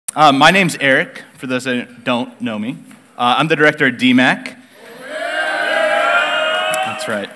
My name's Eric, for those that don't know me. I'm the director at DMAC. That's right.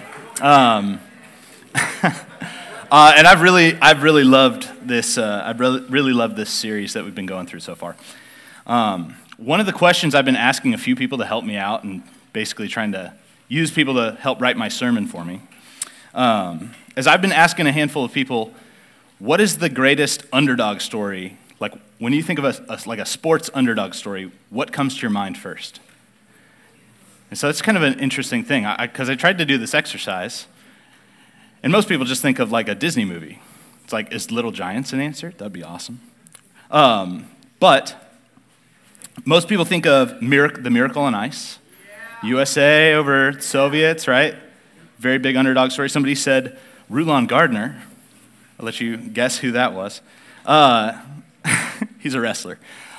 And I've really loved this. I've really loved this series that we've been going through so far. One of the questions I've been asking a few people to help me out, and basically trying to use people to help write my sermon for me, is I've been asking a handful of people, what is the greatest underdog story? Like, when you think of a sports underdog story, what comes to your mind first? And so it's kind of an interesting thing, because I tried to do this exercise, and most people just think of like a Disney movie. It's like, is Little Giants an answer? That'd be awesome. But most people think of the Miracle on Ice, USA over Soviets, right? Very big underdog story. Somebody said Rulon Gardner. I'll let you guess who that was. He's a wrestler.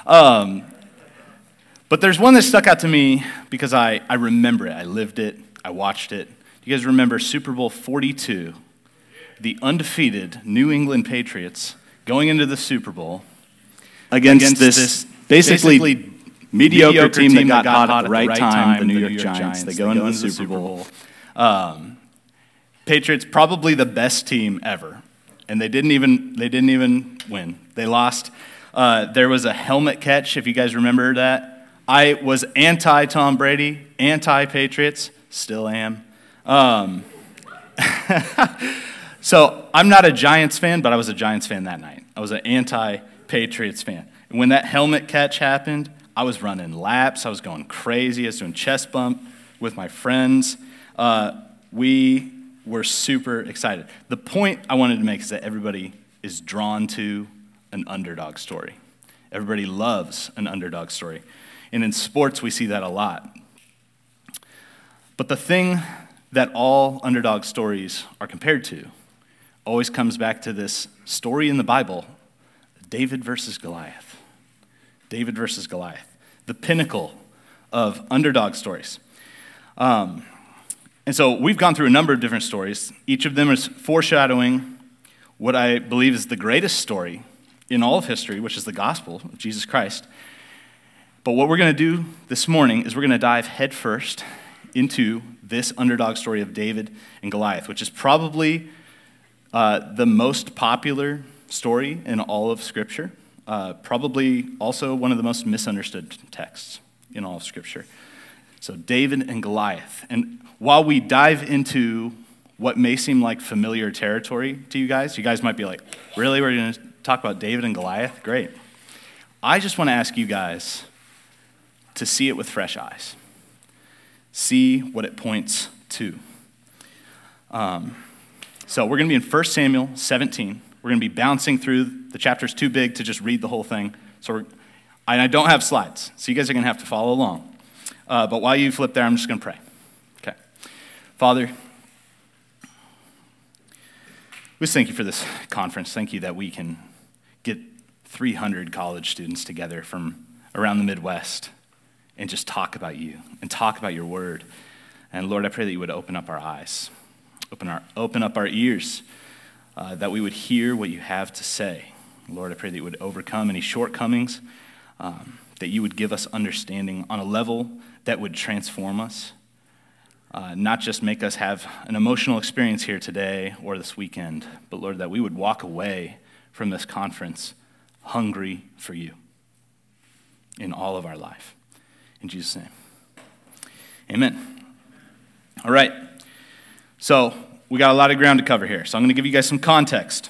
But there's one that stuck out to me because I remember it. I lived it. I watched it. You guys remember Super Bowl 42, the undefeated New England Patriots going into the Super Bowl against this basically mediocre team that got hot at the right time, the New York Giants. They go into the Super Bowl. Patriots, probably the best team ever, and they didn't even win. They lost. There was a helmet catch, if you guys remember that. I was anti-Tom Brady, anti-Patriots, still am. So I'm not a Giants fan, but I was a Giants fan that night. I was an anti-Patriots fan. And when that helmet catch happened, I was running laps. I was going crazy. I was doing chest bump with my friends. We were super excited. The point I wanted to make is that everybody is drawn to an underdog story. Everybody loves an underdog story. And in sports, we see that a lot. But the thing that all underdog stories are compared to always comes back to this story in the Bible, David versus Goliath. David versus Goliath, the pinnacle of underdog stories. And so we've gone through a number of different stories. Each of them is foreshadowing what I believe is the greatest story in all of history, which is the gospel of Jesus Christ. But what we're going to do this morning is we're going to dive headfirst into this underdog story of David and Goliath, which is probably the most popular story in all of Scripture, probably also one of the most misunderstood texts in all of Scripture. So David and Goliath. And while we dive into what may seem like familiar territory to you guys might be like, really, we're going to talk about David and Goliath? Great. I just want to ask you guys to see it with fresh eyes. See what it points to. So we're going to be in 1 Samuel 17. We're going to be bouncing through. The chapter's too big to just read the whole thing. And I don't have slides, so you guys are going to have to follow along. But while you flip there, I'm just going to pray. Okay. Father, we just thank you for this conference. Thank you that we can get 300 college students together from around the Midwest and just talk about you and talk about your word. And Lord, I pray that you would open up our eyes, open up our ears, that we would hear what you have to say. Lord, I pray that you would overcome any shortcomings, that you would give us understanding on a level that would transform us, not just make us have an emotional experience here today or this weekend, but Lord, that we would walk away from this conference hungry for you in all of our life. In Jesus' name, amen. All right, so we got a lot of ground to cover here, so I'm going to give you guys some context.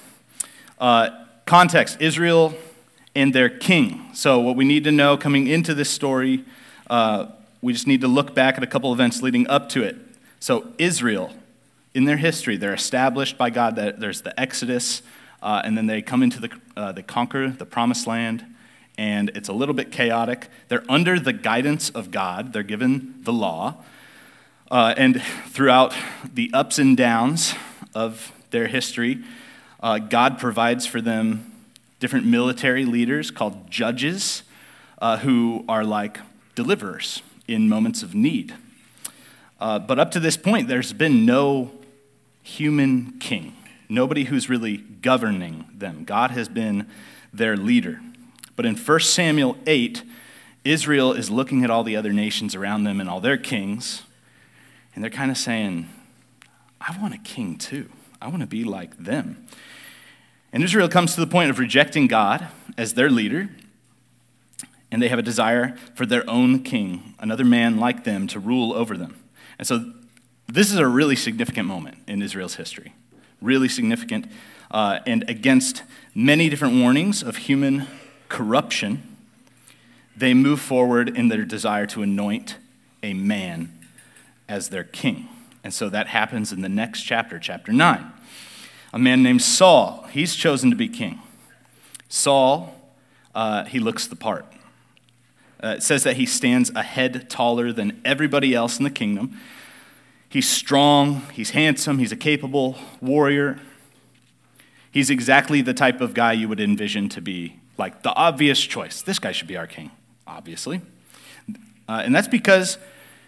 Israel and their king. So what we need to know coming into this story, we just need to look back at a couple events leading up to it. So Israel, in their history, they're established by God. There's the Exodus, and then they come into they conquer the Promised Land, and it's a little bit chaotic. They're under the guidance of God. They're given the law. And throughout the ups and downs of their history, God provides for them different military leaders called judges, who are like deliverers in moments of need. But up to this point, there's been no human king, nobody who's really governing them. God has been their leader. But in 1 Samuel 8, Israel is looking at all the other nations around them and all their kings, and they're kind of saying, I want a king too. I want to be like them. And Israel comes to the point of rejecting God as their leader, and they have a desire for their own king, another man like them, to rule over them. And so this is a really significant moment in Israel's history, really significant, and against many different warnings of human corruption, they move forward in their desire to anoint a man as their king. And so that happens in the next chapter, chapter 9. A man named Saul, he's chosen to be king. Saul, he looks the part. It says that he stands a head taller than everybody else in the kingdom. He's strong, he's handsome, he's a capable warrior. He's exactly the type of guy you would envision to be like the obvious choice. This guy should be our king, obviously. And that's because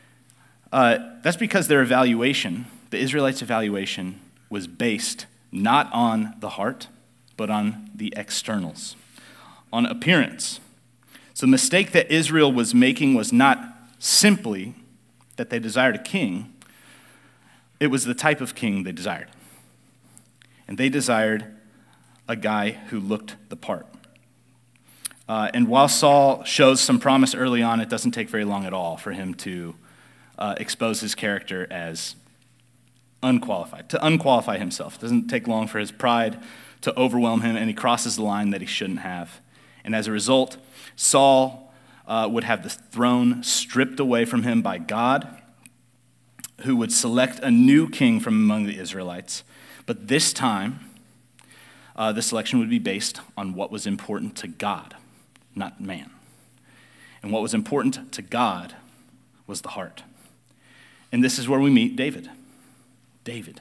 their evaluation, the Israelites' evaluation, was based not on the heart, but on the externals, on appearance. So the mistake that Israel was making was not simply that they desired a king, it was the type of king they desired. And they desired a guy who looked the part. And while Saul shows some promise early on, it doesn't take very long at all for him to expose his character as unqualified, to unqualify himself. It doesn't take long for his pride to overwhelm him, and he crosses the line that he shouldn't have. And as a result, Saul would have the throne stripped away from him by God, who would select a new king from among the Israelites. But this time, the selection would be based on what was important to God, not man. And what was important to God was the heart. And this is where we meet David. David.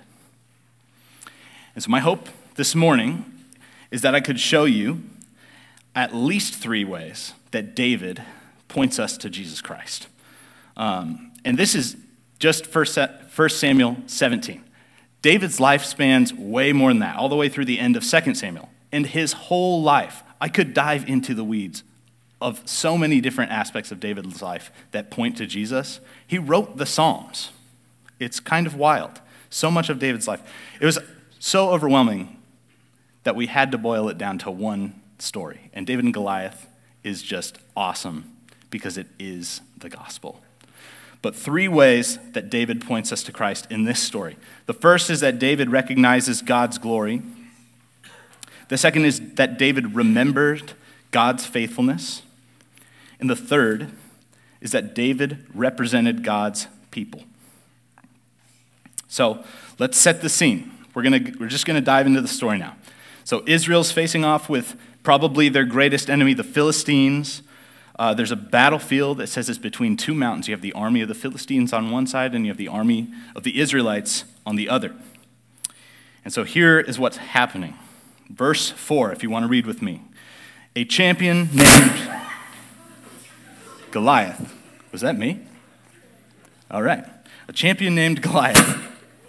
And so my hope this morning is that I could show you at least 3 ways that David points us to Jesus Christ. And this is just 1 Samuel 17. David's life spans way more than that, all the way through the end of 2 Samuel. And his whole life, I could dive into the weeds of so many different aspects of David's life that point to Jesus. He wrote the Psalms. It's kind of wild. So much of David's life. It was so overwhelming that we had to boil it down to one story. And David and Goliath is just awesome because it is the gospel. But 3 ways that David points us to Christ in this story. The first is that David recognizes God's glory. The second is that David remembered God's faithfulness. And the third is that David represented God's people. So let's set the scene. We're just going to dive into the story now. So Israel's facing off with probably their greatest enemy, the Philistines. There's a battlefield that says it's between 2 mountains. You have the army of the Philistines on one side, and you have the army of the Israelites on the other. And so here is what's happening. Verse 4, if you want to read with me. A champion named Goliath. Was that me? All right. A champion named Goliath.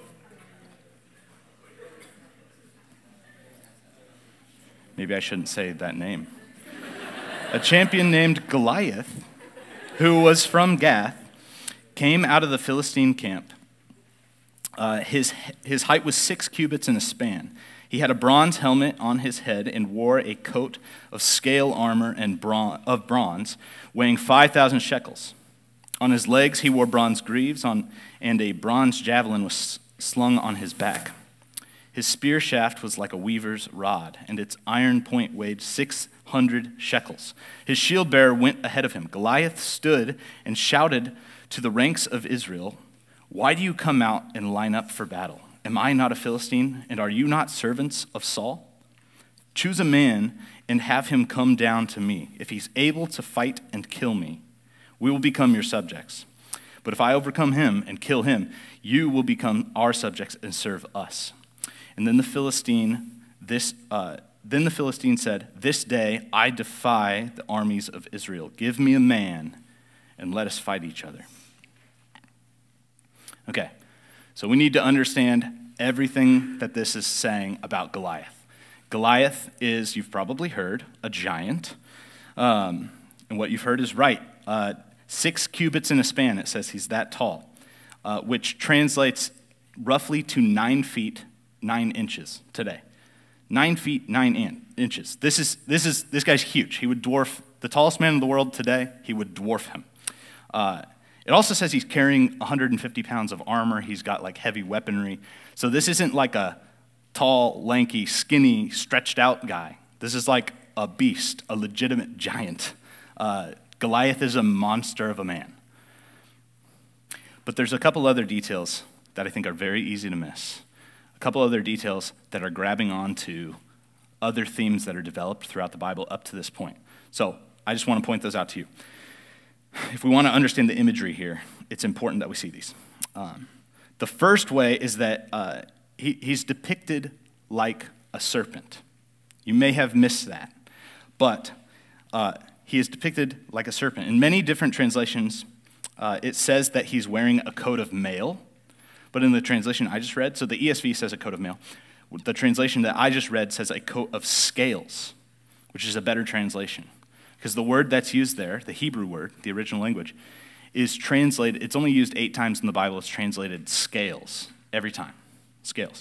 Maybe I shouldn't say that name. A champion named Goliath, who was from Gath, came out of the Philistine camp. His height was 6 cubits and a span. He had a bronze helmet on his head and wore a coat of scale armor of bronze, weighing 5,000 shekels. On his legs he wore bronze greaves, and a bronze javelin was slung on his back. His spear shaft was like a weaver's rod, and its iron point weighed 600 shekels. His shield bearer went ahead of him. Goliath stood and shouted to the ranks of Israel, "Why do you come out and line up for battle? Am I not a Philistine, and are you not servants of Saul? Choose a man and have him come down to me. If he's able to fight and kill me, we will become your subjects. But if I overcome him and kill him, you will become our subjects and serve us." And then the Philistine said, "This day I defy the armies of Israel. Give me a man and let us fight each other." Okay, so we need to understand everything that this is saying about Goliath. Goliath is, you've probably heard, a giant. And what you've heard is right. 6 cubits in a span, it says he's that tall, which translates roughly to 9 feet, 9 inches today. 9 feet, 9 inches. This guy's huge. He would dwarf the tallest man in the world today. He would dwarf him. It also says he's carrying 150 pounds of armor. He's got like heavy weaponry. So this isn't like a tall, lanky, skinny, stretched out guy. This is like a beast, a legitimate giant. Goliath is a monster of a man. But there's a couple other details that I think are very easy to miss. A couple other details that are grabbing onto other themes that are developed throughout the Bible up to this point. So I just want to point those out to you. If we want to understand the imagery here, it's important that we see these. The first way is that he's depicted like a serpent. You may have missed that, but he is depicted like a serpent. In many different translations, it says that he's wearing a coat of mail, but in the translation I just read, so the ESV says a coat of mail. The translation that I just read says a coat of scales, which is a better translation. Because the word that's used there, the Hebrew word, the original language, is translated, it's only used 8 times in the Bible, it's translated scales, every time, scales.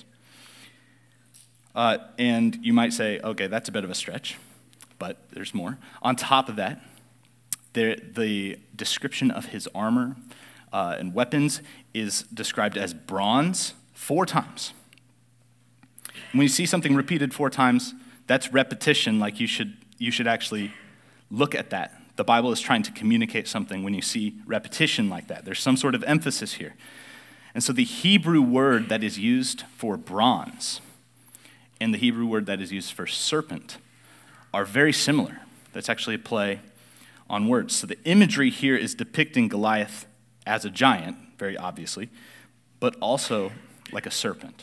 And you might say, okay, that's a bit of a stretch, but there's more. On top of that, the description of his armor and weapons is described as bronze 4 times. When you see something repeated 4 times, that's repetition, like you should actually look at that. The Bible is trying to communicate something when you see repetition like that. There's some sort of emphasis here. And so the Hebrew word that is used for bronze and the Hebrew word that is used for serpent are very similar. That's actually a play on words. So the imagery here is depicting Goliath as a giant, very obviously, but also like a serpent,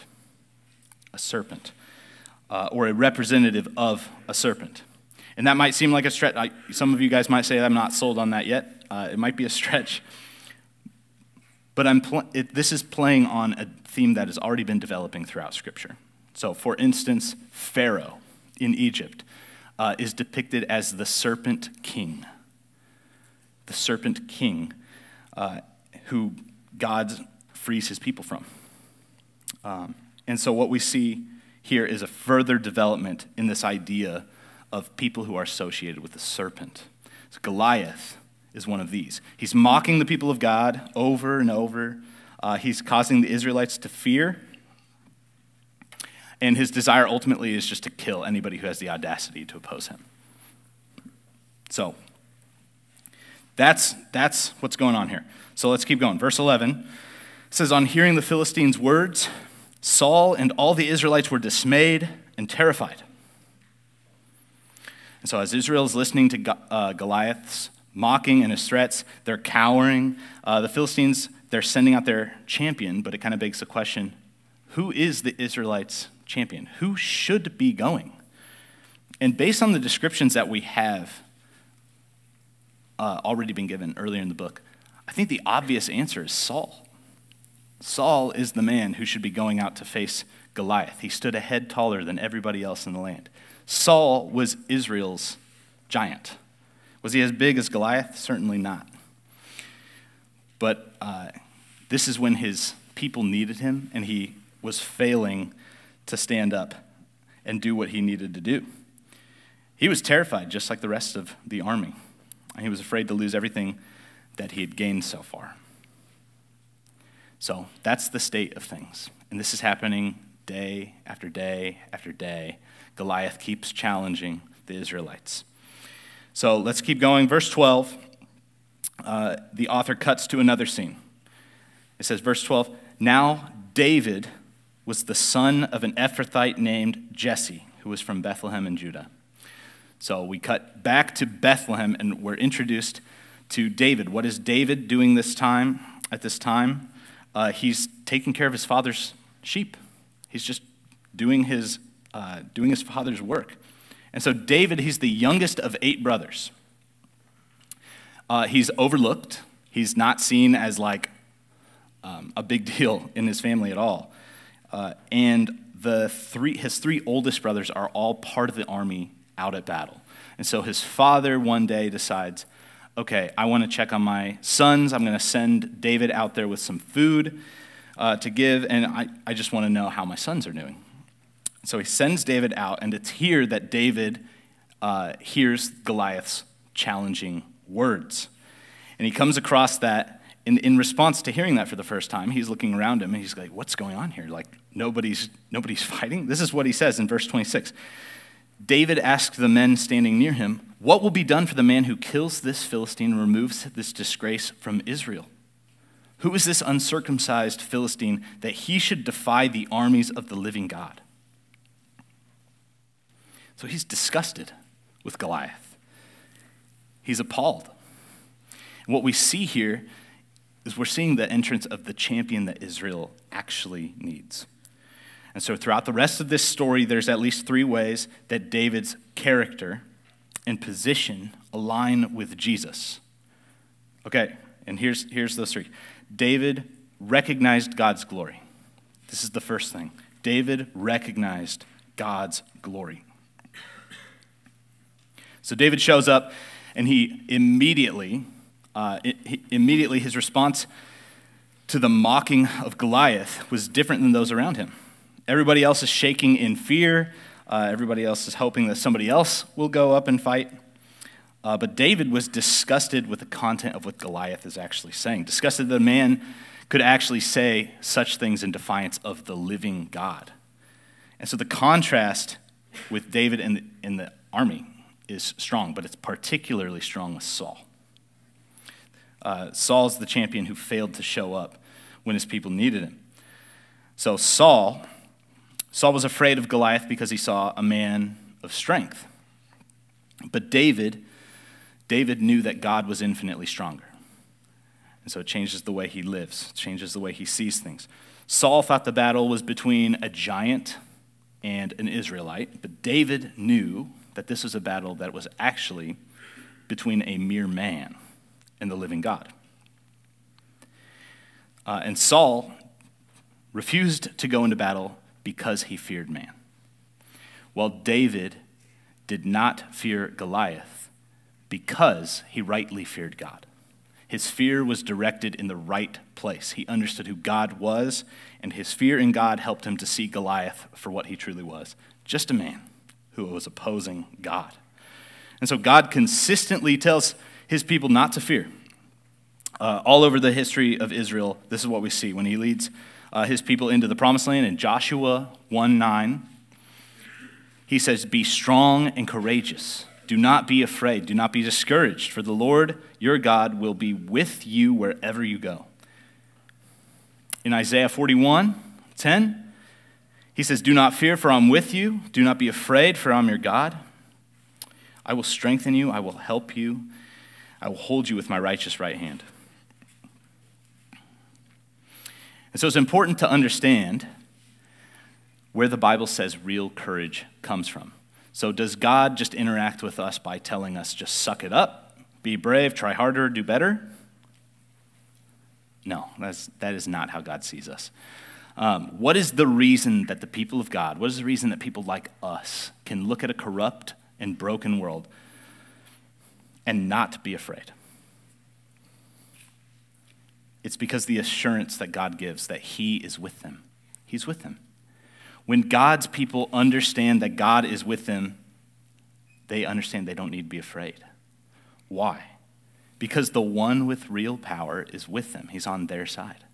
or a representative of a serpent. And that might seem like a stretch. Some of you guys might say, I'm not sold on that yet. It might be a stretch. But this is playing on a theme that has already been developing throughout Scripture. So, for instance, Pharaoh in Egypt is depicted as the serpent king. The serpent king who God frees his people from. And so what we see here is a further development in this idea of people who are associated with the serpent. So Goliath is one of these. He's mocking the people of God over and over. He's causing the Israelites to fear. And his desire ultimately is just to kill anybody who has the audacity to oppose him. So that's what's going on here. So let's keep going. Verse 11 says, on hearing the Philistines' words, Saul and all the Israelites were dismayed and terrified. And so as Israel is listening to Goliath's mocking and his threats, they're cowering. The Philistines, they're sending out their champion, but it kind of begs the question, who is the Israelites' champion? Who should be going? And based on the descriptions that we have already been given earlier in the book, I think the obvious answer is Saul. Saul is the man who should be going out to face Goliath. He stood a head taller than everybody else in the land. Saul was Israel's giant. Was he as big as Goliath? Certainly not. But this is when his people needed him, and he was failing to stand up and do what he needed to do. He was terrified, just like the rest of the army. He was afraid to lose everything that he had gained so far. So that's the state of things. And this is happening day after day after day. Goliath keeps challenging the Israelites. So let's keep going. Verse 12, the author cuts to another scene. It says, verse 12, now David was the son of an Ephrathite named Jesse, who was from Bethlehem in Judah. So we cut back to Bethlehem, and we're introduced to David. What is David doing at this time? He's taking care of his father's sheep. He's just doing his father's work. And so David, he's the youngest of 8 brothers. He's overlooked. He's not seen as like a big deal in his family at all. And his 3 oldest brothers are all part of the army out at battle. And so his father one day decides, okay, I want to check on my sons. I'm going to send David out there with some food to give, and I just want to know how my sons are doing. So he sends David out, and it's here that David hears Goliath's challenging words. And he comes across that, in response to hearing that for the first time, he's looking around him, and he's like, what's going on here? Like, nobody's fighting? This is what he says in verse 26. David asked the men standing near him, what will be done for the man who kills this Philistine and removes this disgrace from Israel? Who is this uncircumcised Philistine that he should defy the armies of the living God? So he's disgusted with Goliath. He's appalled. And what we see here is we're seeing the entrance of the champion that Israel actually needs. And so throughout the rest of this story, there's at least 3 ways that David's character and position align with Jesus. Okay, and here's those 3. David recognized God's glory. This is the first thing. David recognized God's glory. So David shows up, and he immediately his response to the mocking of Goliath was different than those around him. Everybody else is shaking in fear. Everybody else is hoping that somebody else will go up and fight. But David was disgusted with the content of what Goliath is actually saying, disgusted that a man could actually say such things in defiance of the living God. And so the contrast with David in the army is strong, but it's particularly strong with Saul. Saul's the champion who failed to show up when his people needed him. So Saul was afraid of Goliath because he saw a man of strength. But David knew that God was infinitely stronger. And so it changes the way he lives. It changes the way he sees things. Saul thought the battle was between a giant and an Israelite, but David knew that this was a battle that was actually between a mere man and the living God. And Saul refused to go into battle because he feared man, while David did not fear Goliath because he rightly feared God. His fear was directed in the right place. He understood who God was, and his fear in God helped him to see Goliath for what he truly was, just a man who was opposing God. And so God consistently tells his people not to fear. All over the history of Israel, this is what we see. When he leads his people into the promised land in Joshua 1:9, he says, be strong and courageous. Do not be afraid. Do not be discouraged, for the Lord your God will be with you wherever you go. In Isaiah 41:10, he says, do not fear, for I'm with you. Do not be afraid, for I'm your God. I will strengthen you. I will help you. I will hold you with my righteous right hand. And so it's important to understand where the Bible says real courage comes from. So does God just interact with us by telling us just suck it up, be brave, try harder, do better? No, that is not how God sees us. What is the reason that the people of God, what is the reason that people like us can look at a corrupt and broken world and not be afraid? It's because the assurance that God gives that he is with them. He's with them. When God's people understand that God is with them, they understand they don't need to be afraid. Why? Because the one with real power is with them. He's on their side.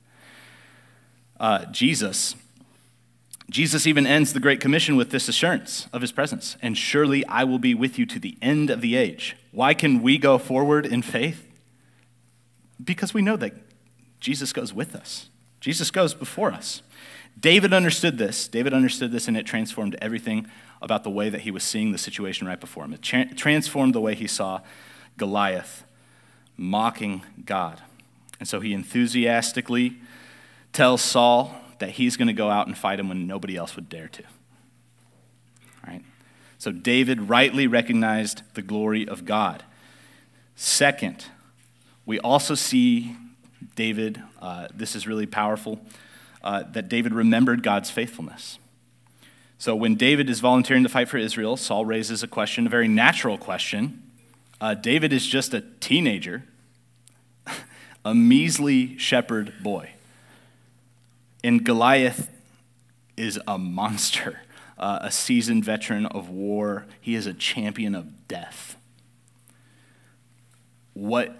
Jesus even ends the Great Commission with this assurance of his presence. And surely I will be with you to the end of the age. Why can we go forward in faith? Because we know that Jesus goes with us. Jesus goes before us. David understood this, and it transformed everything about the way that he was seeing the situation right before him. It transformed the way he saw Goliath mocking God. And so he enthusiastically tells Saul that he's going to go out and fight him when nobody else would dare to. All right? So David rightly recognized the glory of God. Second, we also see David, this is really powerful, that David remembered God's faithfulness. So when David is volunteering to fight for Israel, Saul raises a question, a very natural question. David is just a teenager, a measly shepherd boy. And Goliath is a monster, a seasoned veteran of war. He is a champion of death. What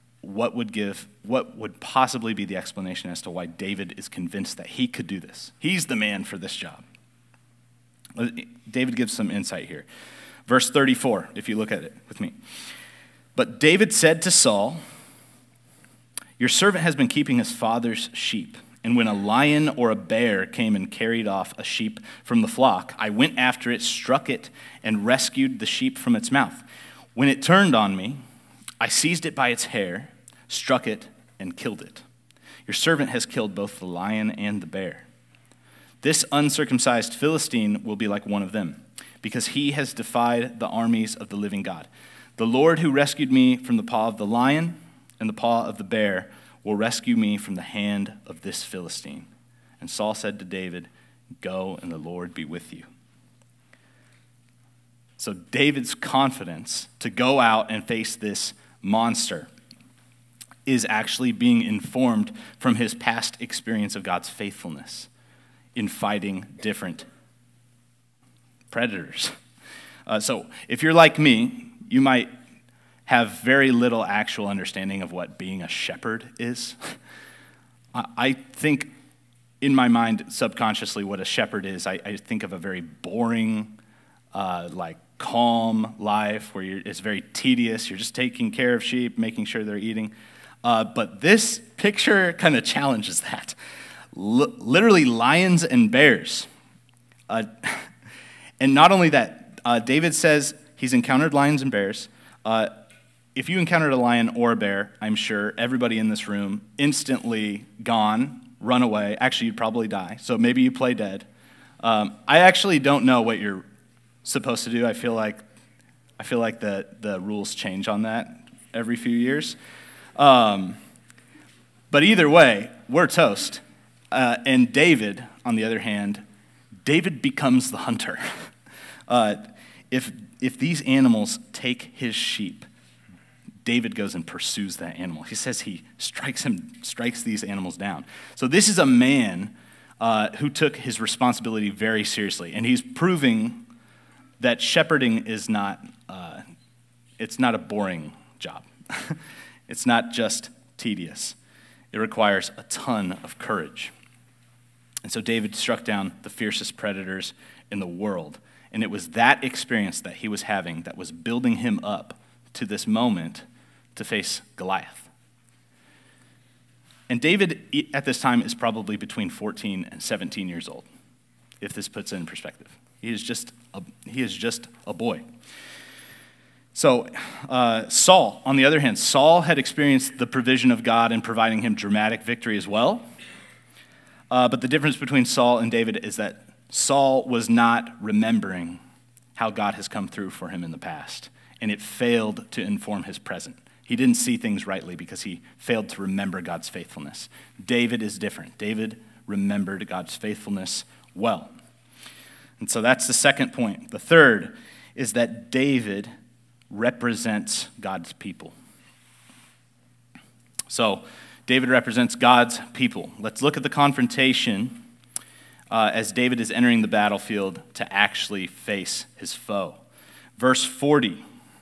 would possibly be the explanation as to why David is convinced that he could do this? He's the man for this job. David gives some insight here. Verse 34, if you look at it with me. But David said to Saul, "Your servant has been keeping his father's sheep. And when a lion or a bear came and carried off a sheep from the flock, I went after it, struck it, and rescued the sheep from its mouth. When it turned on me, I seized it by its hair, struck it, and killed it. Your servant has killed both the lion and the bear. This uncircumcised Philistine will be like one of them, because he has defied the armies of the living God. The Lord who rescued me from the paw of the lion and the paw of the bear will rescue me from the hand of this Philistine." And Saul said to David, "Go, and the Lord be with you." So David's confidence to go out and face this monster is actually being informed from his past experience of God's faithfulness in fighting different predators. So if you're like me, you might have very little actual understanding of what being a shepherd is. I think in my mind, subconsciously, what a shepherd is, I think of a very boring, calm life where it's very tedious. You're just taking care of sheep, making sure they're eating. But this picture kind of challenges that. Literally lions and bears. And not only that, David says he's encountered lions and bears. If you encountered a lion or a bear, I'm sure everybody in this room instantly gone, run away. Actually, you'd probably die. So maybe you play dead. I actually don't know what you're supposed to do. I feel like the rules change on that every few years. But either way, we're toast. And David, on the other hand, David becomes the hunter. If these animals take his sheep, David goes and pursues that animal. He says he strikes these animals down. So this is a man who took his responsibility very seriously, and he's proving that shepherding is not it's not a boring job. It's not just tedious. It requires a ton of courage. And so David struck down the fiercest predators in the world. And it was that experience that he was having that was building him up to this moment to face Goliath. And David, at this time, is probably between 14 and 17 years old, if this puts it in perspective. He is just a boy. So Saul, on the other hand, Saul had experienced the provision of God in providing him dramatic victory as well. But the difference between Saul and David is that Saul was not remembering how God has come through for him in the past, and it failed to inform his present. He didn't see things rightly because he failed to remember God's faithfulness. David is different. David remembered God's faithfulness well. And so that's the second point. The third is that David represents God's people. So David represents God's people. Let's look at the confrontation as David is entering the battlefield to actually face his foe. Verse 40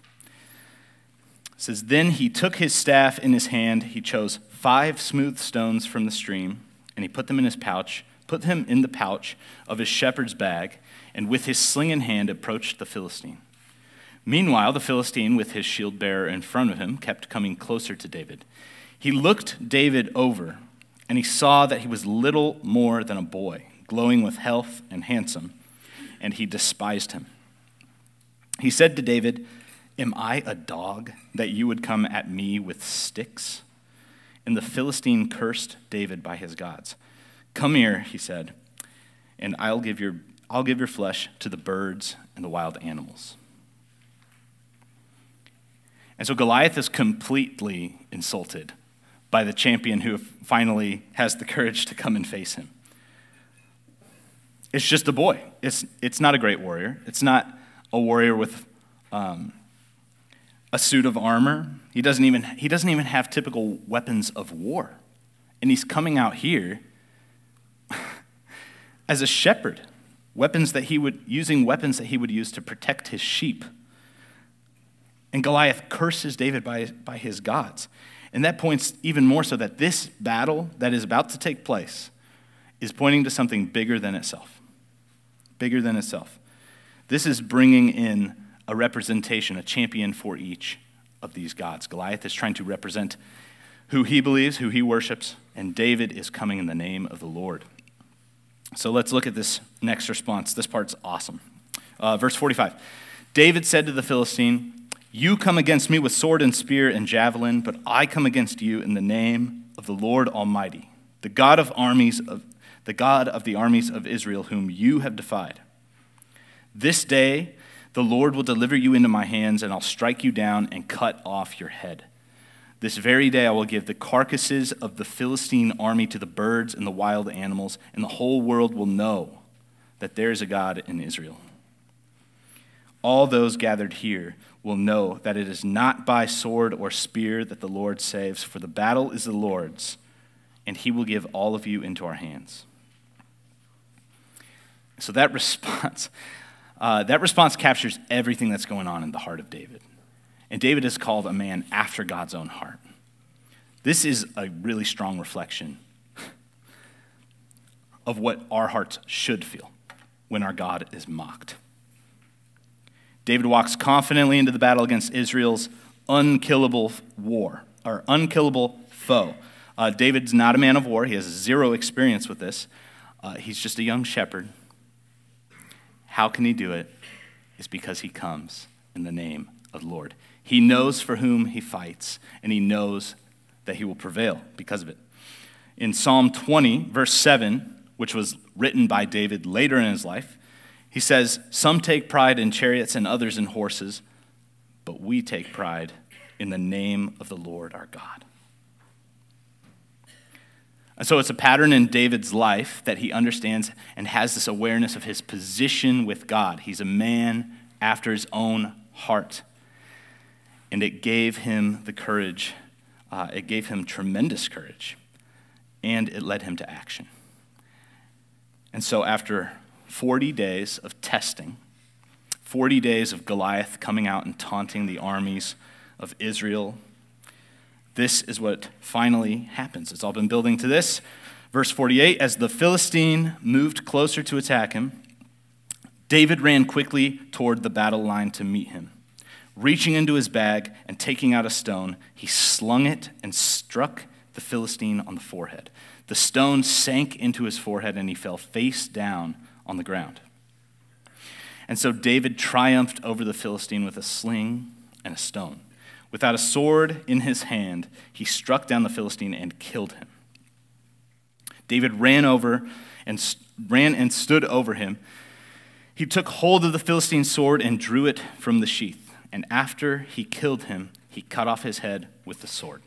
says, "Then he took his staff in his hand. He chose 5 smooth stones from the stream, and he put them in his pouch, put them in the pouch of his shepherd's bag, and with his sling in hand approached the Philistine. Meanwhile, the Philistine, with his shield bearer in front of him, kept coming closer to David. He looked David over, and he saw that he was little more than a boy, glowing with health and handsome, and he despised him. He said to David, 'Am I a dog that you would come at me with sticks?' And the Philistine cursed David by his gods. 'Come here,' he said, 'and I'll give your flesh to the birds and the wild animals.'" And so Goliath is completely insulted by the champion who finally has the courage to come and face him. It's just a boy. It's not a great warrior. It's not a warrior with a suit of armor. He doesn't even have typical weapons of war. And he's coming out here as a shepherd, using weapons that he would use to protect his sheep. And Goliath curses David by his gods. And that points even more so that this battle that is about to take place is pointing to something bigger than itself. Bigger than itself. This is bringing in a representation, a champion for each of these gods. Goliath is trying to represent who he believes, who he worships, and David is coming in the name of the Lord. So let's look at this next response. This part's awesome. Verse 45. David said to the Philistine, "You come against me with sword and spear and javelin, but I come against you in the name of the Lord Almighty, the God of the armies of Israel, whom you have defied. This day the Lord will deliver you into my hands, and I'll strike you down and cut off your head. This very day I will give the carcasses of the Philistine army to the birds and the wild animals, and the whole world will know that there is a God in Israel. All those gathered here will know that it is not by sword or spear that the Lord saves, for the battle is the Lord's, and he will give all of you into our hands." So that response captures everything that's going on in the heart of David. And David is called a man after God's own heart. This is a really strong reflection of what our hearts should feel when our God is mocked. David walks confidently into the battle against Israel's unkillable foe. David's not a man of war. He has zero experience with this. He's just a young shepherd. How can he do it? It's because he comes in the name of the Lord. He knows for whom he fights, and he knows that he will prevail because of it. In Psalm 20, verse 7, which was written by David later in his life, he says, "Some take pride in chariots and others in horses, but we take pride in the name of the Lord our God." And so it's a pattern in David's life that he understands and has this awareness of his position with God. He's a man after his own heart. And it gave him the courage. It gave him tremendous courage. And it led him to action. And so after 40 days of testing, 40 days of Goliath coming out and taunting the armies of Israel, this is what finally happens. It's all been building to this. Verse 48, as the Philistine moved closer to attack him, David ran quickly toward the battle line to meet him. Reaching into his bag and taking out a stone, he slung it and struck the Philistine on the forehead. The stone sank into his forehead and he fell face down on the ground. And so David triumphed over the Philistine with a sling and a stone. Without a sword in his hand, he struck down the Philistine and killed him. David ran and stood over him. He took hold of the Philistine's sword and drew it from the sheath. And after he killed him, he cut off his head with the sword.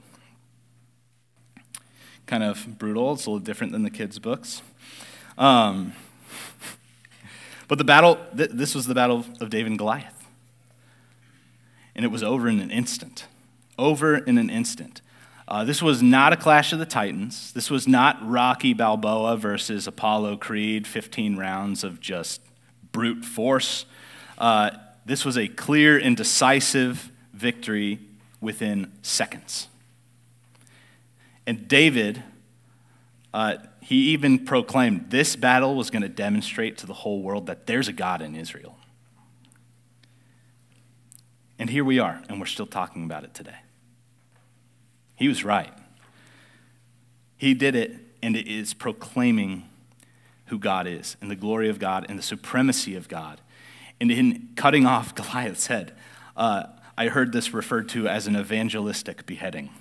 Kind of brutal. It's a little different than the kids' books. But the battle, this was the battle of David and Goliath. And it was over in an instant. Over in an instant. This was not a Clash of the Titans. This was not Rocky Balboa versus Apollo Creed, 15 rounds of just brute force. This was a clear and decisive victory within seconds. And David, he even proclaimed this battle was going to demonstrate to the whole world that there's a God in Israel. And here we are, and we're still talking about it today. He was right. He did it, and it is proclaiming who God is, and the glory of God, and the supremacy of God. And in cutting off Goliath's head, I heard this referred to as an evangelistic beheading.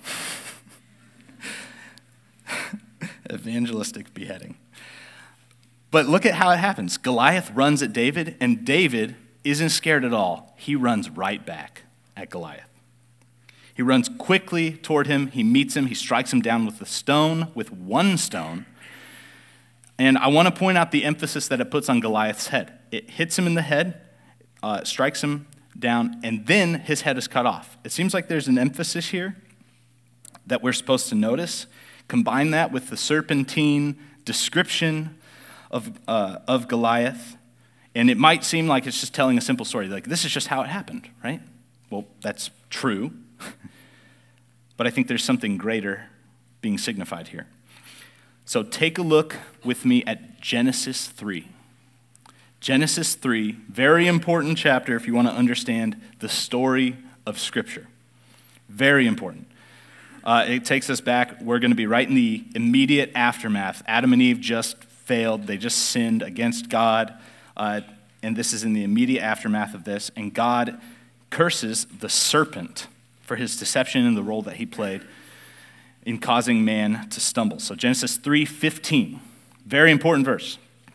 Evangelistic beheading. But look at how it happens. Goliath runs at David, and David isn't scared at all. He runs right back at Goliath. He runs quickly toward him. He meets him. He strikes him down with one stone. And I want to point out the emphasis that it puts on Goliath's head. It hits him in the head, strikes him down, and then his head is cut off. It seems like there's an emphasis here that we're supposed to notice. Combine that with the serpentine description of Goliath, and it might seem like it's just telling a simple story. Like, this is just how it happened, right? Well, that's true. But I think there's something greater being signified here. So take a look with me at Genesis 3. Genesis 3, very important chapter if you want to understand the story of Scripture. Very important. It takes us back. We're going to be right in the immediate aftermath. Adam and Eve just failed. They just sinned against God. And this is in the immediate aftermath of this. And God curses the serpent for his deception and the role that he played in causing man to stumble. So Genesis 3:15, very important verse.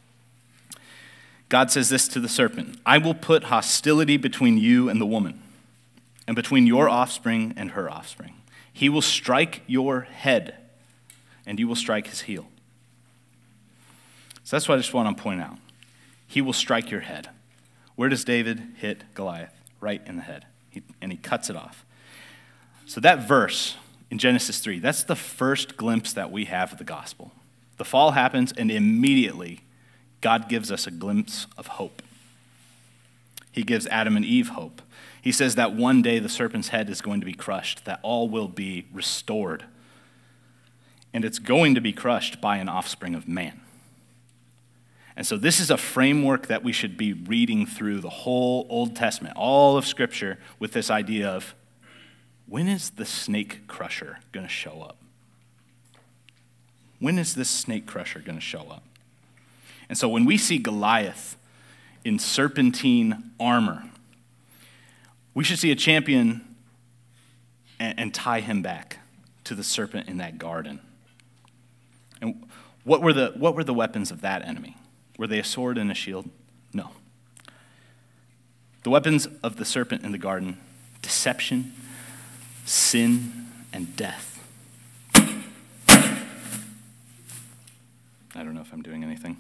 God says this to the serpent: I will put hostility between you and the woman, and between your offspring and her offspring. He will strike your head, and you will strike his heel. So that's what I just want to point out. He will strike your head. Where does David hit Goliath? Right in the head. And he cuts it off. So that verse in Genesis 3, that's the first glimpse that we have of the gospel. The fall happens, and immediately God gives us a glimpse of hope. He gives Adam and Eve hope. He says that one day the serpent's head is going to be crushed, that all will be restored. And it's going to be crushed by an offspring of man. And so this is a framework that we should be reading through the whole Old Testament, all of Scripture, with this idea of, when is the snake crusher going to show up? When is this snake crusher going to show up? And so when we see Goliath in serpentine armor, we should see a champion and tie him back to the serpent in that garden. And what were the weapons of that enemy? Were they a sword and a shield? No. The weapons of the serpent in the garden: deception, sin, and death. I don't know if I'm doing anything.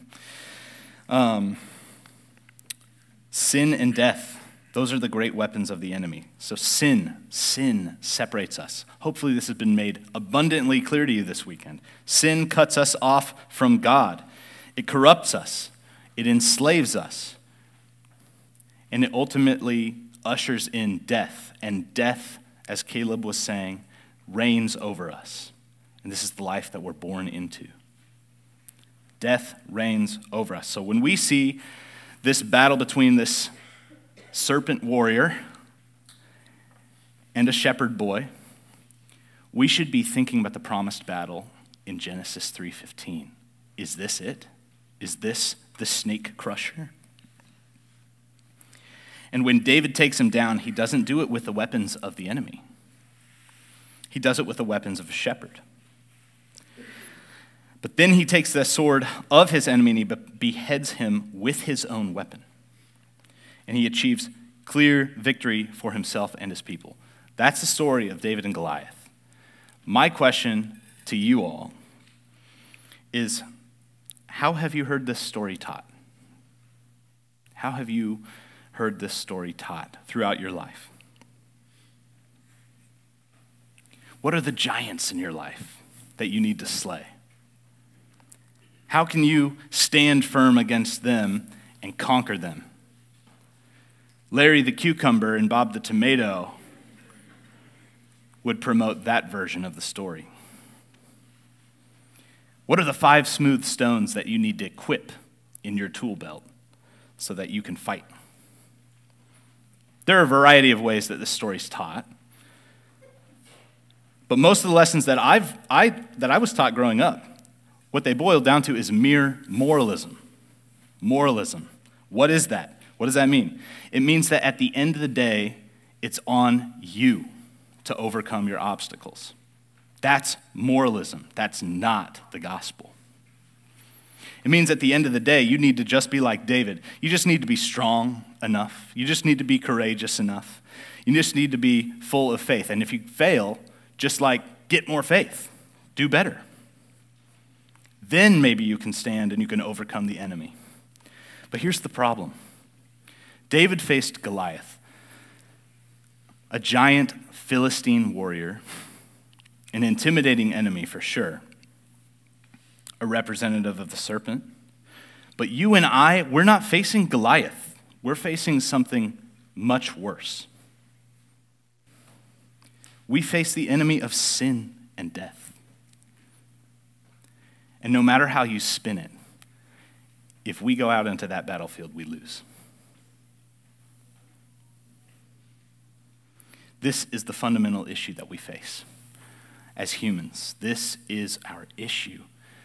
Sin and death, those are the great weapons of the enemy. So sin separates us. Hopefully this has been made abundantly clear to you this weekend. Sin cuts us off from God. It corrupts us. It enslaves us. And it ultimately ushers in death. And death, as Caleb was saying, reigns over us. And this is the life that we're born into. Death reigns over us. So when we see this battle between this serpent warrior and a shepherd boy, we should be thinking about the promised battle in Genesis 3:15. Is this it? Is this the snake crusher? And when David takes him down, he doesn't do it with the weapons of the enemy. He does it with the weapons of a shepherd. But then he takes the sword of his enemy and he beheads him with his own weapon. And he achieves clear victory for himself and his people. That's the story of David and Goliath. My question to you all is, how have you heard this story taught? How have you heard this story taught throughout your life? What are the giants in your life that you need to slay? How can you stand firm against them and conquer them? Larry the cucumber and Bob the tomato would promote that version of the story. What are the 5 smooth stones that you need to equip in your tool belt so that you can fight? There are a variety of ways that this story is taught. But most of the lessons that I was taught growing up, what they boil down to is mere moralism. Moralism. What is that? What does that mean? It means that at the end of the day, it's on you to overcome your obstacles. That's moralism. That's not the gospel. It means at the end of the day, you need to just be like David. You just need to be strong enough. You just need to be courageous enough. You just need to be full of faith. And if you fail, just like get more faith. Do better. Then maybe you can stand and you can overcome the enemy. But here's the problem. David faced Goliath, a giant Philistine warrior, an intimidating enemy for sure, a representative of the serpent. But you and I, we're not facing Goliath. We're facing something much worse. We face the enemy of sin and death. And no matter how you spin it, if we go out into that battlefield, we lose. This is the fundamental issue that we face as humans. This is our issue.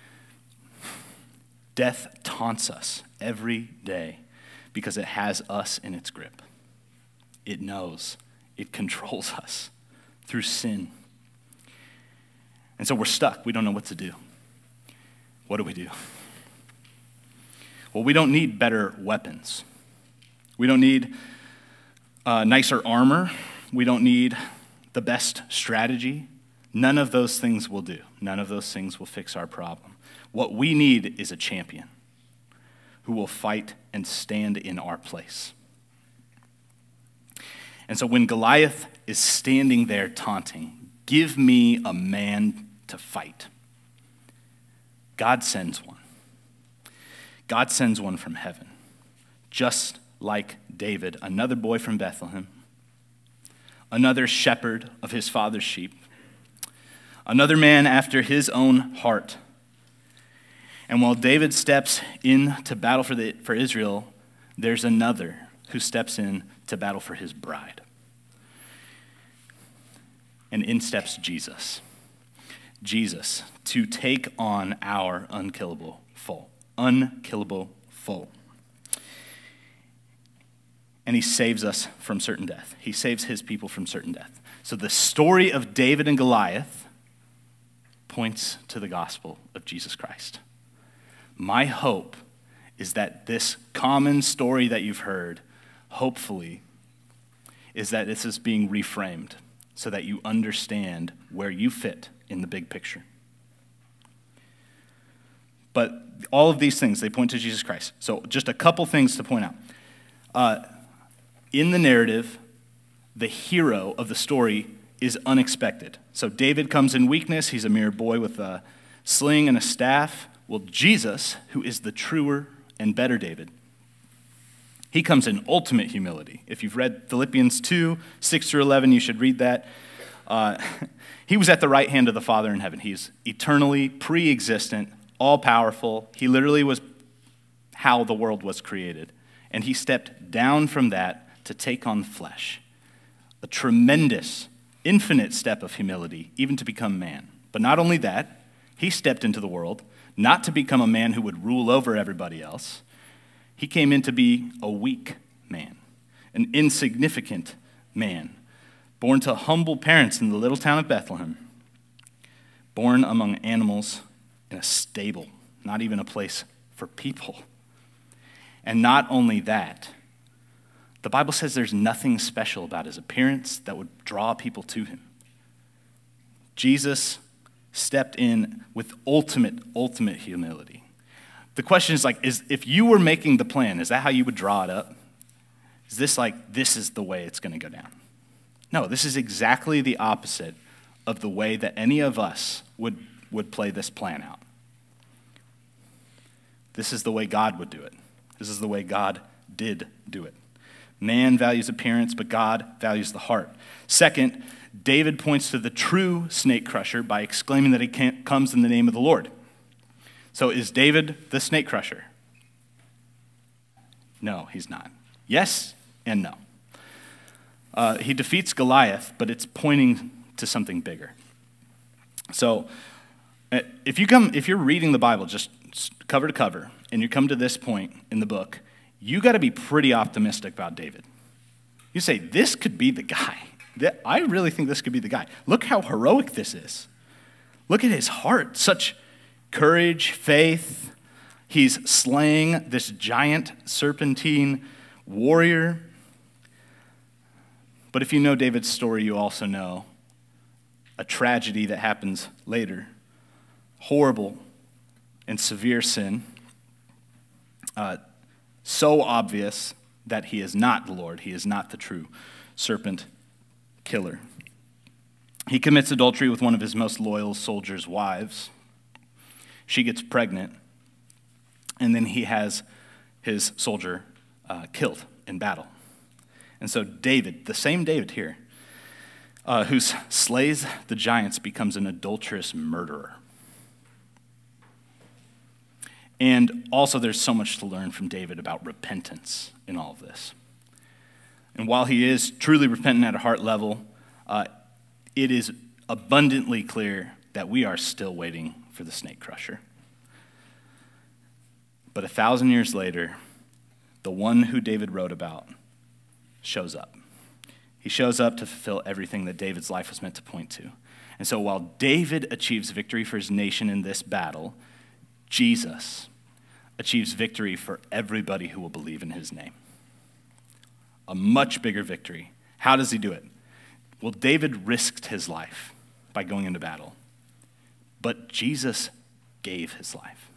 Death taunts us every day because it has us in its grip. It knows. It controls us through sin. And so we're stuck. We don't know what to do. What do we do? Well, we don't need better weapons. We don't need nicer armor. We don't need the best strategy. None of those things will do. None of those things will fix our problem. What we need is a champion who will fight and stand in our place. And so when Goliath is standing there taunting, "Give me a man to fight," God sends one. God sends one from heaven, just like David, another boy from Bethlehem, another shepherd of his father's sheep, another man after his own heart. And while David steps in to battle for Israel, there's another who steps in to battle for his bride. And in steps Jesus. Jesus to take on our unkillable foe. Unkillable foe. And he saves us from certain death. He saves his people from certain death. So the story of David and Goliath points to the gospel of Jesus Christ. My hope is that this common story that you've heard, hopefully, is that this is being reframed so that you understand where you fit in the big picture. But all of these things, they point to Jesus Christ. So just a couple things to point out. In the narrative, the hero of the story is unexpected. So David comes in weakness. He's a mere boy with a sling and a staff. Well, Jesus, who is the truer and better David, he comes in ultimate humility. If you've read Philippians 2, 6 through 11, you should read that. He was at the right hand of the Father in heaven. He's eternally pre-existent, all-powerful. He literally was how the world was created. And he stepped down from that to take on flesh. A tremendous, infinite step of humility, even to become man. But not only that, he stepped into the world, not to become a man who would rule over everybody else. He came in to be a weak man, an insignificant man, born to humble parents in the little town of Bethlehem, born among animals in a stable, not even a place for people. And not only that, the Bible says there's nothing special about his appearance that would draw people to him. Jesus stepped in with ultimate humility. The question is if you were making the plan, is that how you would draw it up? Is this this is the way it's going to go down? No, this is exactly the opposite of the way that any of us would play this plan out. This is the way God would do it. This is the way God did do it. Man values appearance, but God values the heart. Second, David points to the true snake crusher by exclaiming that he comes in the name of the Lord. So is David the snake crusher? No, he's not. Yes and no. He defeats Goliath, but it's pointing to something bigger. So if you're reading the Bible just cover to cover, and you come to this point in the book, you got to be pretty optimistic about David. You say, this could be the guy. I really think this could be the guy. Look how heroic this is. Look at his heart. Such courage, faith. He's slaying this giant serpentine warrior. But if you know David's story, you also know a tragedy that happens later. Horrible and severe sin, so obvious that he is not the Lord. He is not the true serpent killer. He commits adultery with one of his most loyal soldiers' wives. She gets pregnant, and then he has his soldier killed in battle. And so David, the same David here, who slays the giants, becomes an adulterous murderer. And also there's so much to learn from David about repentance in all of this. And while he is truly repentant at a heart level, it is abundantly clear that we are still waiting for the snake crusher. But 1,000 years later, the one who David wrote about shows up. He shows up to fulfill everything that David's life was meant to point to. And so while David achieves victory for his nation in this battle, Jesus achieves victory for everybody who will believe in his name. A much bigger victory. How does he do it? Well, David risked his life by going into battle, but Jesus gave his life.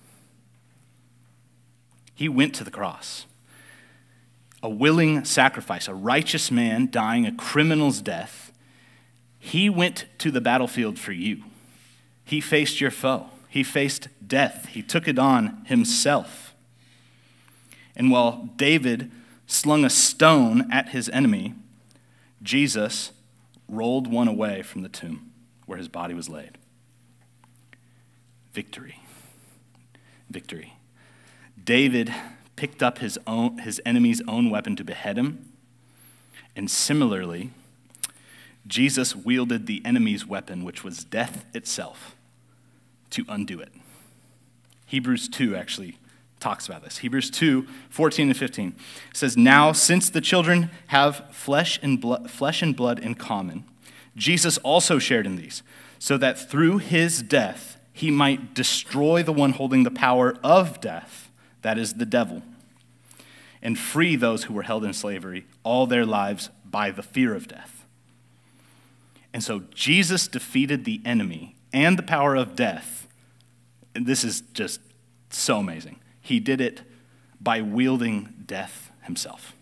He went to the cross. A willing sacrifice, a righteous man dying a criminal's death. He went to the battlefield for you. He faced your foe. He faced death. He took it on himself. And while David slung a stone at his enemy, Jesus rolled one away from the tomb where his body was laid. Victory. Victory. David picked up his enemy's own weapon to behead him, and similarly, Jesus wielded the enemy's weapon, which was death itself, to undo it. Hebrews 2 actually talks about this. Hebrews 2, 14 and 15 says, "Now, since the children have flesh and blood in common, Jesus also shared in these, so that through his death he might destroy the one holding the power of death, that is the devil, and free those who were held in slavery all their lives by the fear of death." And so Jesus defeated the enemy and the power of death. And this is just so amazing. He did it by wielding death himself.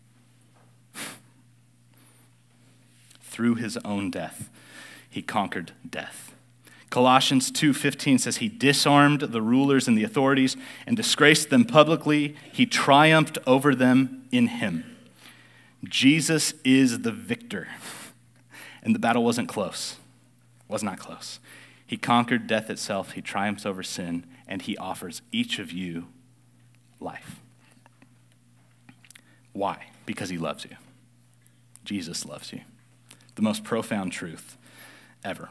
Through his own death, he conquered death. Colossians 2:15 says he disarmed the rulers and the authorities and disgraced them publicly. He triumphed over them in him. Jesus is the victor. And the battle wasn't close. It was not close. He conquered death itself. He triumphs over sin, and he offers each of you life. Why? Because he loves you. Jesus loves you. The most profound truth ever.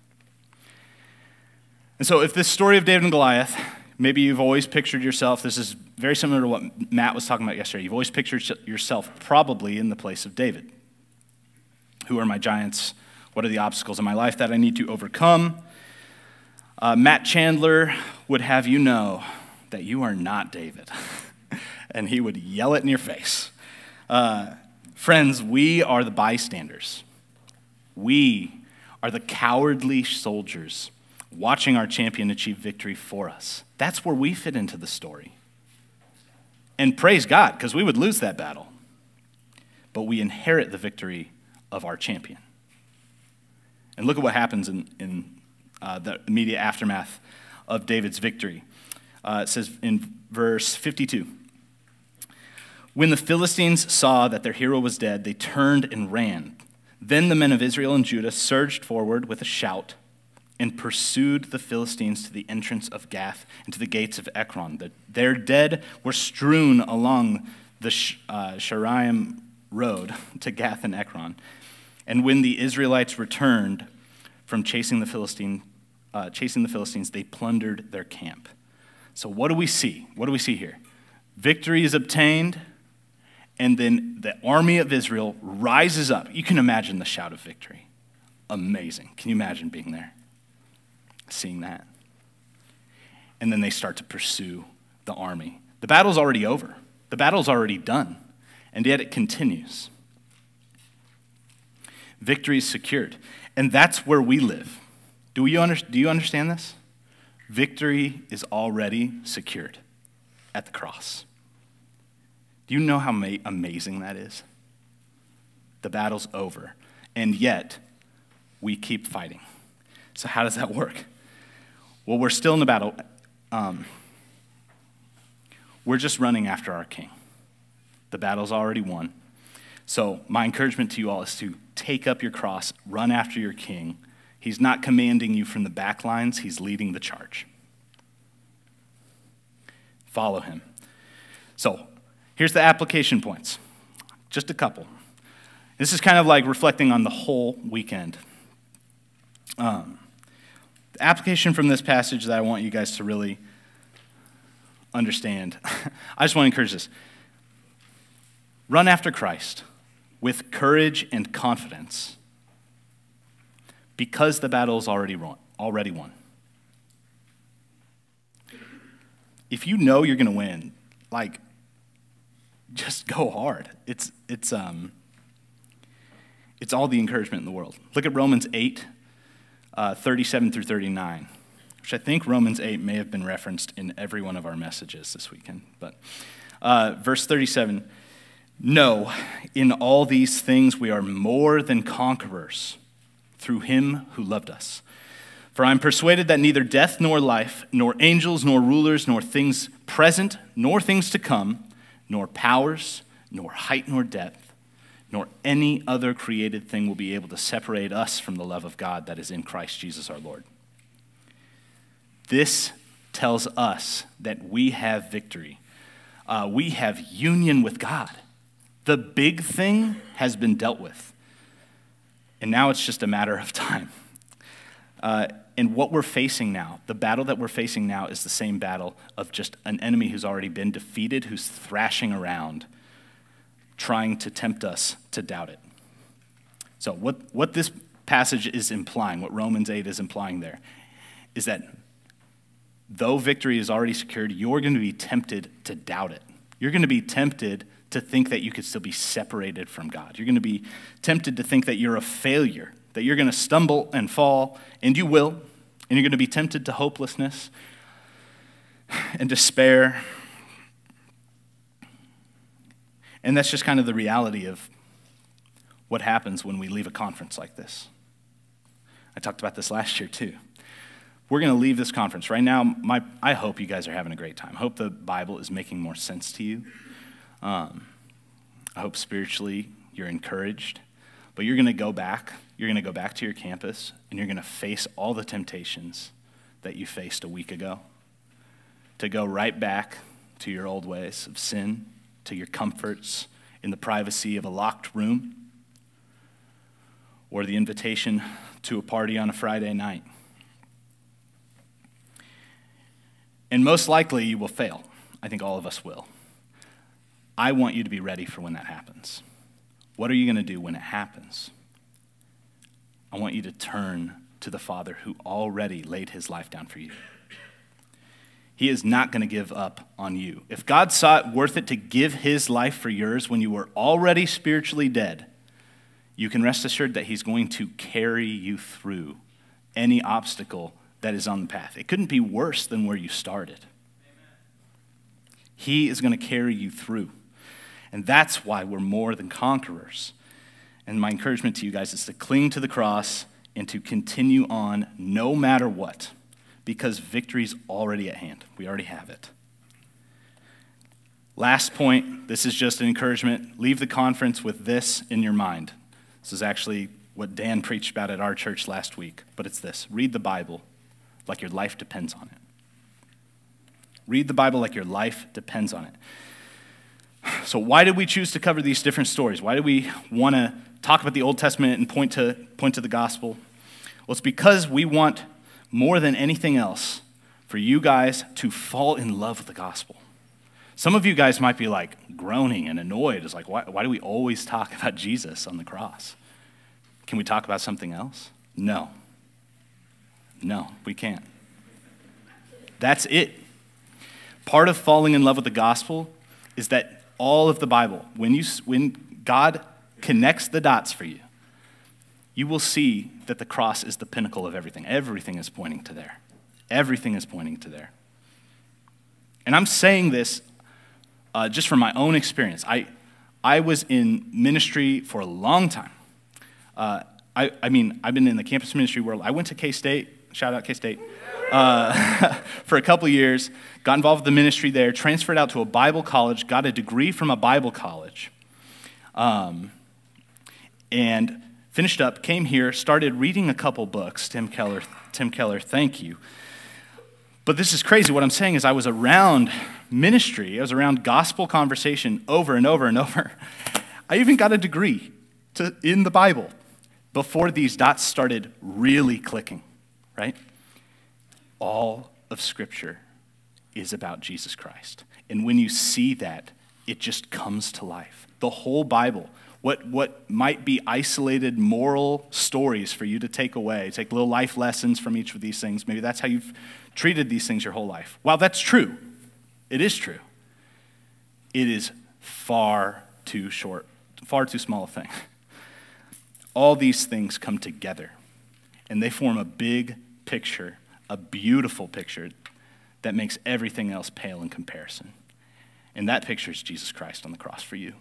And so if this story of David and Goliath, maybe you've always pictured yourself, this is very similar to what Matt was talking about yesterday. You've always pictured yourself probably in the place of David. Who are my giants? What are the obstacles in my life that I need to overcome? Matt Chandler would have you know that you are not David. And he would yell it in your face. Friends, we are the bystanders. We are the cowardly soldiers watching our champion achieve victory for us. That's where we fit into the story. And praise God, because we would lose that battle. But we inherit the victory of our champion. And look at what happens in the immediate aftermath of David's victory. It says in verse 52, "When the Philistines saw that their hero was dead, they turned and ran. Then the men of Israel and Judah surged forward with a shout and pursued the Philistines to the entrance of Gath and to the gates of Ekron. Their dead were strewn along the Sharaim road to Gath and Ekron. And when the Israelites returned from chasing the Philistines, they plundered their camp." So what do we see? What do we see here? Victory is obtained, and then the army of Israel rises up. You can imagine the shout of victory. Amazing. Can you imagine being there? Seeing that. And then they start to pursue the army. The battle's already over. The battle's already done. And yet it continues. Victory is secured. And that's where we live. Do you understand this? Victory is already secured at the cross. Do you know how amazing that is? The battle's over, and yet we keep fighting. So how does that work? Well, we're still in the battle. We're just running after our King. The battle's already won. So my encouragement to you all is to take up your cross, run after your King. He's not commanding you from the back lines. He's leading the charge. Follow him. So here's the application points. Just a couple. This is kind of like reflecting on the whole weekend. The application from this passage that I want you guys to really understand, I just want to encourage this. Run after Christ with courage and confidence because the battle is already won. If you know you're going to win, just go hard. It's all the encouragement in the world. Look at Romans 8, 37 through 39, which I think Romans 8 may have been referenced in every one of our messages this weekend. But verse 37, no, in all these things we are more than conquerors through him who loved us. For I am persuaded that neither death nor life, nor angels nor rulers, nor things present, nor things to come, nor powers, nor height nor depth, nor any other created thing will be able to separate us from the love of God that is in Christ Jesus our Lord. This tells us that we have victory. We have union with God. The big thing has been dealt with. And now it's just a matter of time. And what we're facing now, the battle that we're facing now is the same battle of just an enemy who's already been defeated, who's thrashing around, trying to tempt us to doubt it. So what this passage is implying, what Romans 8 is implying there, is that though victory is already secured, you're going to be tempted to doubt it. You're going to be tempted to think that you could still be separated from God. You're going to be tempted to think that you're a failure, that you're going to stumble and fall, and you will, and you're going to be tempted to hopelessness and despair. And that's just kind of the reality of what happens when we leave a conference like this. I talked about this last year too. We're going to leave this conference. Right now, I hope you guys are having a great time. I hope the Bible is making more sense to you. I hope spiritually you're encouraged. But you're going to go back. You're going to go back to your campus, and you're going to face all the temptations that you faced a week ago. To go right back to your old ways of sin, to your comforts in the privacy of a locked room, or the invitation to a party on a Friday night. And most likely you will fail. I think all of us will. I want you to be ready for when that happens. What are you going to do when it happens? I want you to turn to the Father who already laid his life down for you. He is not going to give up on you. If God saw it worth it to give his life for yours when you were already spiritually dead, you can rest assured that he's going to carry you through any obstacle that is on the path. It couldn't be worse than where you started. He is going to carry you through. And that's why we're more than conquerors. And my encouragement to you guys is to cling to the cross and to continue on no matter what, because victory's already at hand. We already have it. Last point, this is just an encouragement. Leave the conference with this in your mind. This is actually what Dan preached about at our church last week, but it's this. Read the Bible like your life depends on it. Read the Bible like your life depends on it. So why did we choose to cover these different stories? Why did we want to talk about the Old Testament and point to the gospel? Well, it's because we want more than anything else for you guys to fall in love with the gospel. Some of you guys might be like groaning and annoyed. It's like, why do we always talk about Jesus on the cross? Can we talk about something else? No, we can't. That's it. Part of falling in love with the gospel is that all of the Bible, when God connects the dots for you, you will see that the cross is the pinnacle of everything. Everything is pointing to there. Everything is pointing to there. And I'm saying this just from my own experience. I was in ministry for a long time. I've been in the campus ministry world. I went to K-State, shout out K-State, for a couple years, got involved with the ministry there, transferred out to a Bible college, got a degree from a Bible college, and finished up, came here, started reading a couple books. Tim Keller, thank you. But this is crazy. What I'm saying is I was around ministry. I was around gospel conversation over and over and over. I even got a degree in the Bible before these dots started really clicking, right? All of Scripture is about Jesus Christ. And when you see that, it just comes to life. The whole Bible, what might be isolated moral stories for you to take away, take little life lessons from each of these things. Maybe that's how you've treated these things your whole life. While that's true, it is true. It is far too short, far too small a thing. All these things come together, and they form a big picture, a beautiful picture that makes everything else pale in comparison. And that picture is Jesus Christ on the cross for you.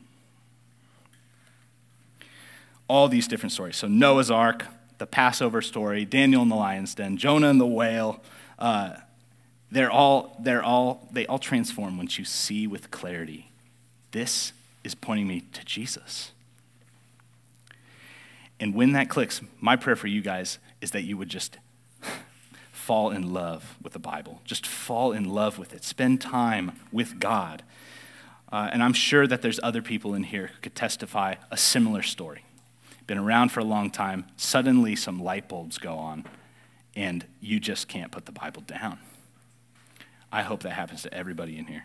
All these different stories. So Noah's Ark, the Passover story, Daniel in the lion's den, Jonah and the whale, they all transform once you see with clarity. This is pointing me to Jesus. And when that clicks, my prayer for you guys is that you would just fall in love with the Bible. Just fall in love with it. Spend time with God. And I'm sure that there's other people in here who could testify a similar story. Been around for a long time, suddenly some light bulbs go on, and you just can't put the Bible down. I hope that happens to everybody in here.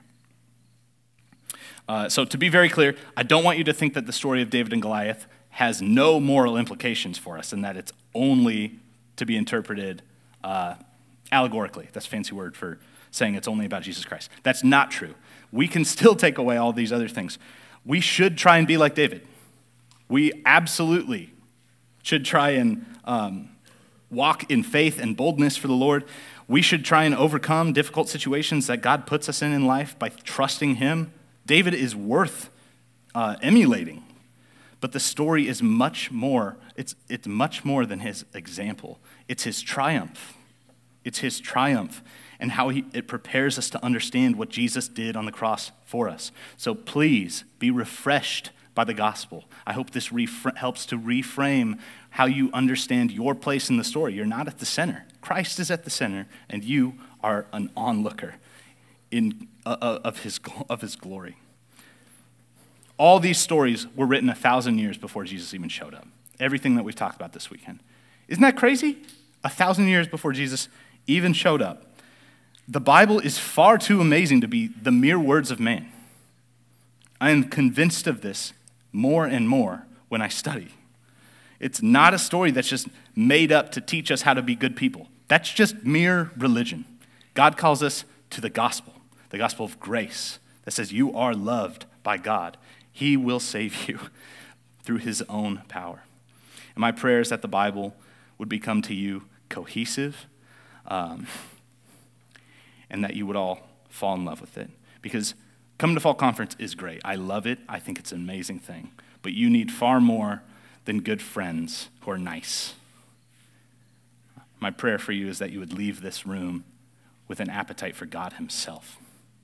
So to be very clear, I don't want you to think that the story of David and Goliath has no moral implications for us and that it's only to be interpreted allegorically. That's a fancy word for saying it's only about Jesus Christ. That's not true. We can still take away all these other things. We should try and be like David. We absolutely should try and walk in faith and boldness for the Lord. We should try and overcome difficult situations that God puts us in life by trusting him. David is worth emulating. But the story is much more, it's much more than his example. It's his triumph. It's his triumph and how it prepares us to understand what Jesus did on the cross for us. So please be refreshed by the gospel. I hope this helps to reframe how you understand your place in the story. You're not at the center. Christ is at the center, and you are an onlooker of his glory. All these stories were written 1,000 years before Jesus even showed up. Everything that we've talked about this weekend. Isn't that crazy? 1,000 years before Jesus even showed up. The Bible is far too amazing to be the mere words of man. I am convinced of this more and more when I study. It's not a story that's just made up to teach us how to be good people. That's just mere religion. God calls us to the gospel of grace, that says you are loved by God. He will save you through his own power. And my prayer is that the Bible would become to you cohesive, and that you would all fall in love with it. Because coming to Fall Conference is great. I love it. I think it's an amazing thing. But you need far more than good friends who are nice. My prayer for you is that you would leave this room with an appetite for God himself.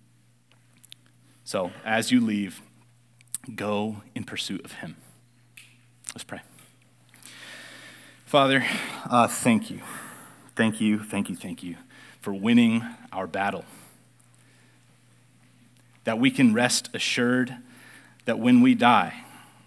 So as you leave, go in pursuit of him. Let's pray. Father, thank you. Thank you, thank you, thank you for winning our battle. That we can rest assured that when we die,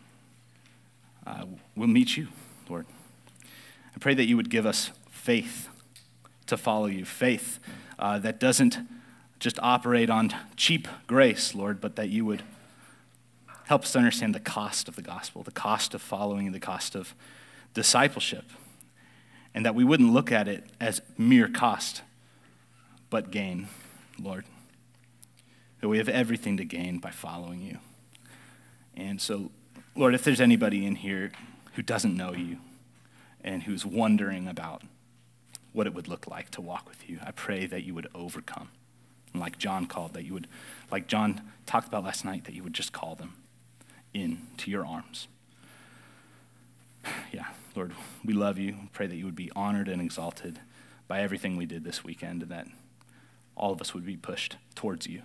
we'll meet you, Lord. I pray that you would give us faith to follow you, faith that doesn't just operate on cheap grace, Lord, but that you would help us to understand the cost of the gospel, the cost of following, the cost of discipleship, and that we wouldn't look at it as mere cost, but gain, Lord. That we have everything to gain by following you. And so, Lord, if there's anybody in here who doesn't know you and who's wondering about what it would look like to walk with you. I pray that you would overcome. And like John called, that you would, like John talked about last night, that you would just call them into your arms. Yeah, Lord, we love you. Pray that you would be honored and exalted by everything we did this weekend, and that all of us would be pushed towards you.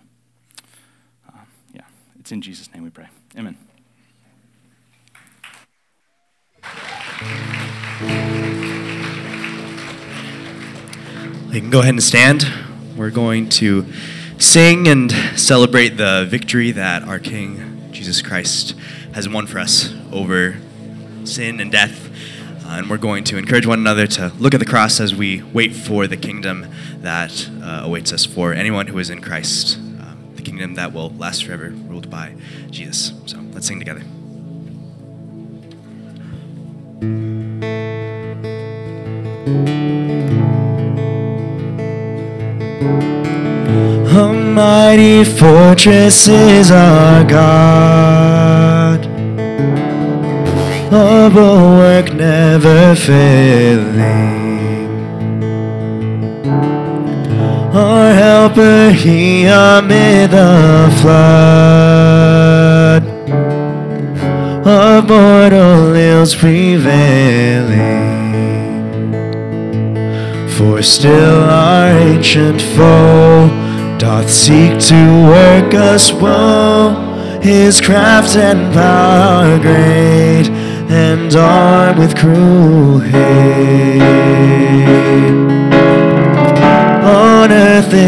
It's in Jesus' name we pray. Amen. You can go ahead and stand. We're going to sing and celebrate the victory that our King, Jesus Christ, has won for us over sin and death. And we're going to encourage one another to look at the cross as we wait for the kingdom that awaits us for anyone who is in Christ, the kingdom that will last forever, ruled by Jesus. So let's sing together. A mighty fortress is our God, a bulwark never failing. Our helper, he amid the flood, of mortal ills prevailing. For still our ancient foe doth seek to work us woe, his craft and power great, and armed with cruel hate.